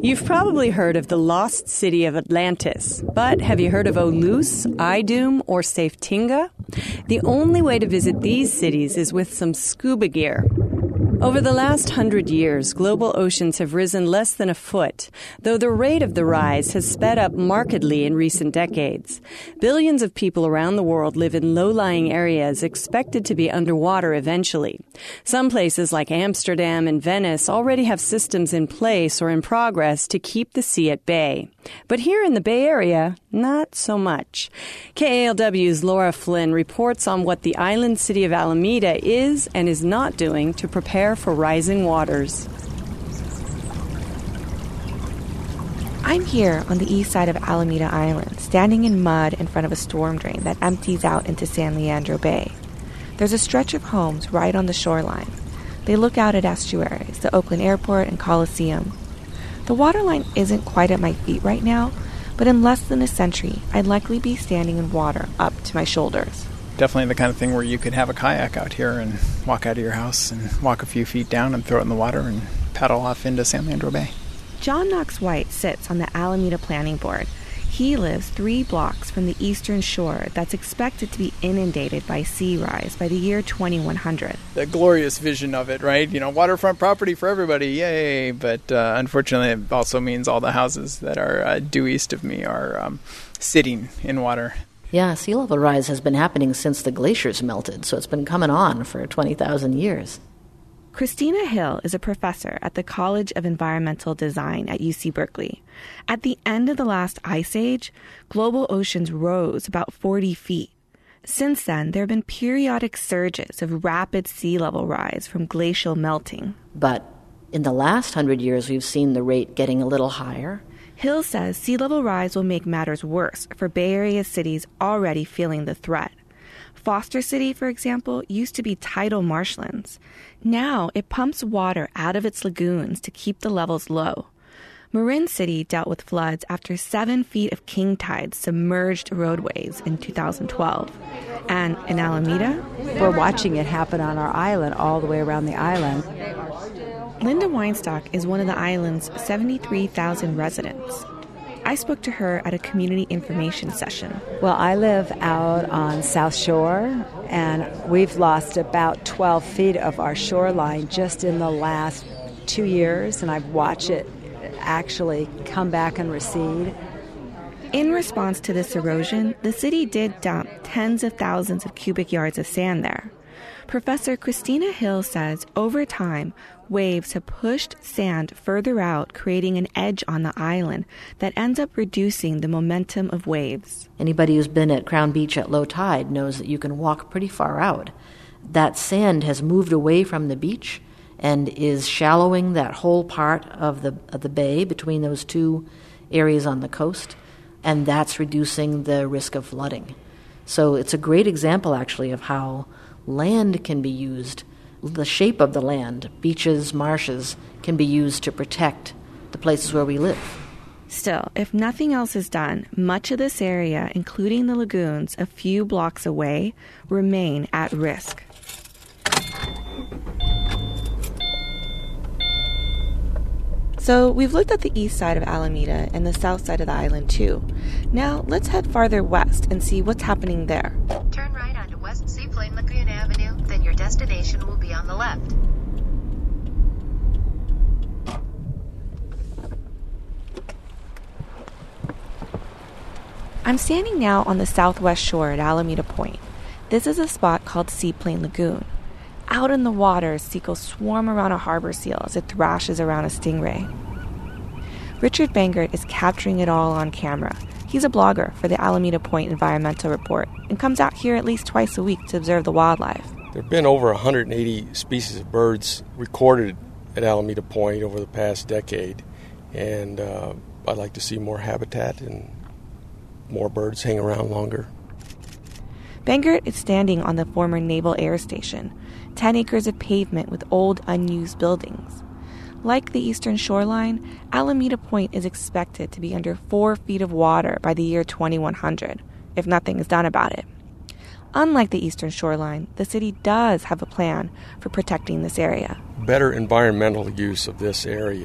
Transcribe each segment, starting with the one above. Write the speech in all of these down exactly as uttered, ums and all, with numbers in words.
You've probably heard of the lost city of Atlantis, but have you heard of Olus, Idum, or Safetinga? The only way to visit these cities is with some scuba gear. Over the last hundred years, global oceans have risen less than a foot, though the rate of the rise has sped up markedly in recent decades. Billions of people around the world live in low-lying areas expected to be underwater eventually. Some places like Amsterdam and Venice already have systems in place or in progress to keep the sea at bay. But here in the Bay Area, not so much. K A L W's Laura Flynn reports on what the island city of Alameda is and is not doing to prepare for rising waters. I'm here on the east side of Alameda Island, standing in mud in front of a storm drain that empties out into San Leandro Bay. There's a stretch of homes right on the shoreline. They look out at estuaries, the Oakland Airport and Coliseum. The waterline isn't quite at my feet right now, but in less than a century, I'd likely be standing in water up to my shoulders. Definitely the kind of thing where you could have a kayak out here and walk out of your house and walk a few feet down and throw it in the water and paddle off into San Leandro Bay. John Knox White sits on the Alameda Planning Board. He lives three blocks from the eastern shore that's expected to be inundated by sea rise by the year twenty-one hundred. The glorious vision of it, right? You know, waterfront property for everybody, yay! But uh, unfortunately, it also means all the houses that are uh, due east of me are um, sitting in water. Yeah, sea level rise has been happening since the glaciers melted, so it's been coming on for twenty thousand years. Christina Hill is a professor at the College of Environmental Design at U C Berkeley. At the end of the last ice age, global oceans rose about forty feet. Since then, there have been periodic surges of rapid sea level rise from glacial melting. But in the last hundred years, we've seen the rate getting a little higher. Hill says sea level rise will make matters worse for Bay Area cities already feeling the threat. Foster City, for example, used to be tidal marshlands. Now it pumps water out of its lagoons to keep the levels low. Marin City dealt with floods after seven feet of king tides submerged roadways in two thousand twelve. And in Alameda, we're watching it happen on our island, all the way around the island. Linda Weinstock is one of the island's seventy-three thousand residents. I spoke to her at a community information session. Well, I live out on South Shore, and we've lost about twelve feet of our shoreline just in the last two years, and I've watched it actually come back and recede. In response to this erosion, the city did dump tens of thousands of cubic yards of sand there. Professor Christina Hill says over time, waves have pushed sand further out, creating an edge on the island that ends up reducing the momentum of waves. Anybody who's been at Crown Beach at low tide knows that you can walk pretty far out. That sand has moved away from the beach and is shallowing that whole part of the of the bay between those two areas on the coast, and that's reducing the risk of flooding. So it's a great example, actually, of how land can be used. The shape of the land, beaches, marshes, can be used to protect the places where we live. Still, if nothing else is done, much of this area, including the lagoons a few blocks away, remain at risk. So we've looked at the east side of Alameda and the south side of the island too. Now let's head farther west and see what's happening there. Turn right onto West Seaplane Lagoon Avenue, then your destination will be on the left. I'm standing now on the southwest shore at Alameda Point. This is a spot called Seaplane Lagoon. Out in the water, seagulls swarm around a harbor seal as it thrashes around a stingray. Richard Bangert is capturing it all on camera. He's a blogger for the Alameda Point Environmental Report and comes out here at least twice a week to observe the wildlife. There have been over one hundred eighty species of birds recorded at Alameda Point over the past decade, and uh, I'd like to see more habitat and more birds hang around longer. Bangert is standing on the former Naval Air Station, ten acres of pavement with old, unused buildings. Like the eastern shoreline, Alameda Point is expected to be under four feet of water by the year twenty-one hundred, if nothing is done about it. Unlike the eastern shoreline, the city does have a plan for protecting this area. Better environmental use of this area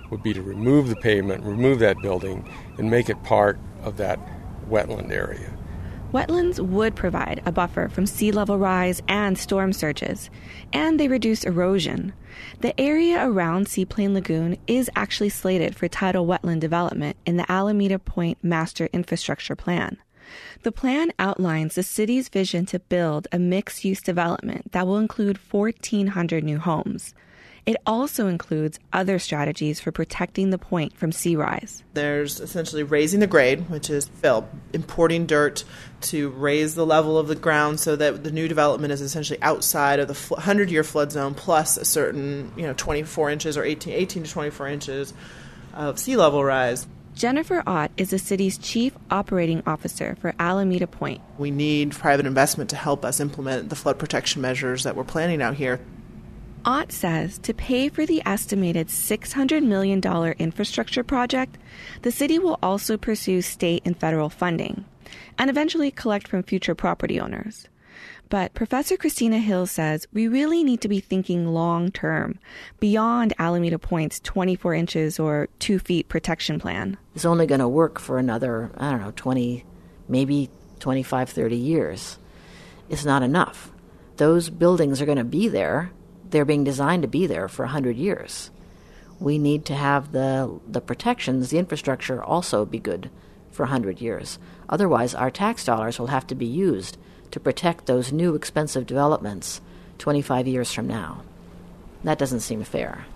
would be to remove the pavement, remove that building, and make it part of that wetland area. Wetlands would provide a buffer from sea level rise and storm surges, and they reduce erosion. The area around Seaplane Lagoon is actually slated for tidal wetland development in the Alameda Point Master Infrastructure Plan. The plan outlines the city's vision to build a mixed-use development that will include fourteen hundred new homes. It also includes other strategies for protecting the point from sea rise. There's essentially raising the grade, which is fill, importing dirt to raise the level of the ground so that the new development is essentially outside of the hundred-year flood zone plus a certain, you know, twenty-four inches or eighteen, eighteen to twenty-four inches of sea level rise. Jennifer Ott is the city's chief operating officer for Alameda Point. We need private investment to help us implement the flood protection measures that we're planning out here. Ott says to pay for the estimated six hundred million dollars infrastructure project, the city will also pursue state and federal funding and eventually collect from future property owners. But Professor Christina Hill says we really need to be thinking long-term, beyond Alameda Point's twenty-four inches or two feet protection plan. It's only going to work for another, I don't know, twenty, maybe twenty-five, thirty years. It's not enough. Those buildings are going to be there. They're being designed to be there for one hundred years. We need to have the the protections, the infrastructure also be good for one hundred years. Otherwise, our tax dollars will have to be used to protect those new expensive developments twenty-five years from now. That doesn't seem fair.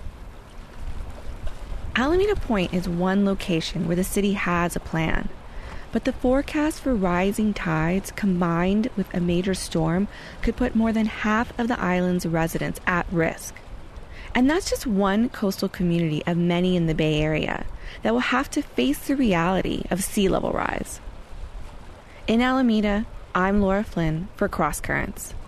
Alameda Point is one location where the city has a plan. But the forecast for rising tides combined with a major storm could put more than half of the island's residents at risk. And that's just one coastal community of many in the Bay Area that will have to face the reality of sea level rise. In Alameda, I'm Laura Flynn for Cross Currents.